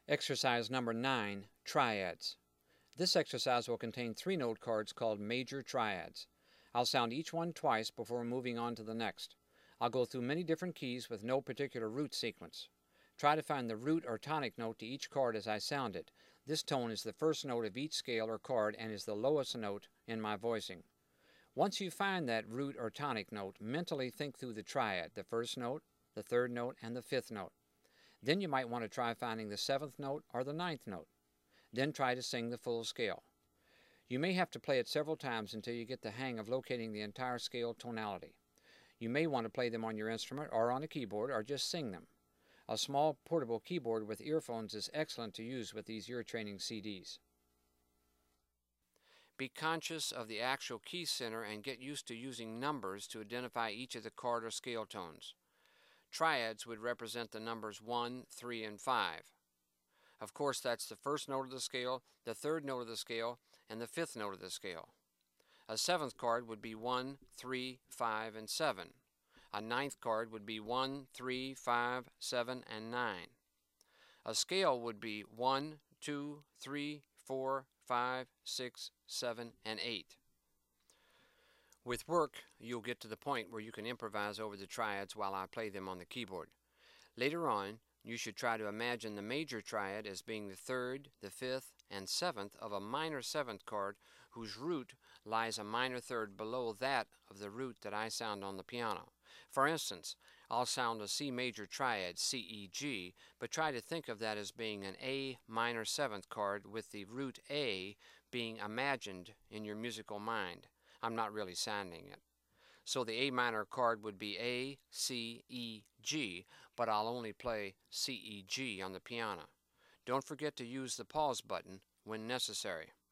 Exercise number 9, Triads. This exercise will contain 3 note cards called major triads. I'll sound each one twice before moving on to the next. I'll go through many different keys with no particular root sequence. Try to find the root or tonic note to each card as I sound it. This tone is the first note of each scale or chord and is the lowest note in my voicing. Once you find that root or tonic note, mentally think through the triad, the first note, the third note, and the fifth note. Then you might want to try finding the 7th note or the 9th note. Then try to sing the full scale. You may have to play it several times until you get the hang of locating the entire scale tonality. You may want to play them on your instrument or on a keyboard or just sing them. A small portable keyboard with earphones is excellent to use with these ear training CDs. Be conscious of the actual key center and get used to using numbers to identify each of the chord or scale tones. Triads would represent the numbers 1, 3, and 5. Of course, that's the first note of the scale, the third note of the scale, and the 5th note of the scale. A 7th chord would be 1, 3, 5, and 7. A 9th chord would be 1, 3, 5, 7, and 9. A scale would be 1, 2, 3, 4, 5, 6, 7, and 8. With work, you'll get to the point where you can improvise over the triads while I play them on the keyboard. Later on, you should try to imagine the major triad as being the 3rd, the 5th, and 7th of a minor 7th chord whose root lies a minor 3rd below that of the root that I sound on the piano. For instance, I'll sound a C major triad, C-E-G, but try to think of that as being an A minor 7th chord with the root A being imagined in your musical mind. I'm not really sounding it. So the A minor chord would be A, C, E, G, but I'll only play C, E, G on the piano. Don't forget to use the pause button when necessary.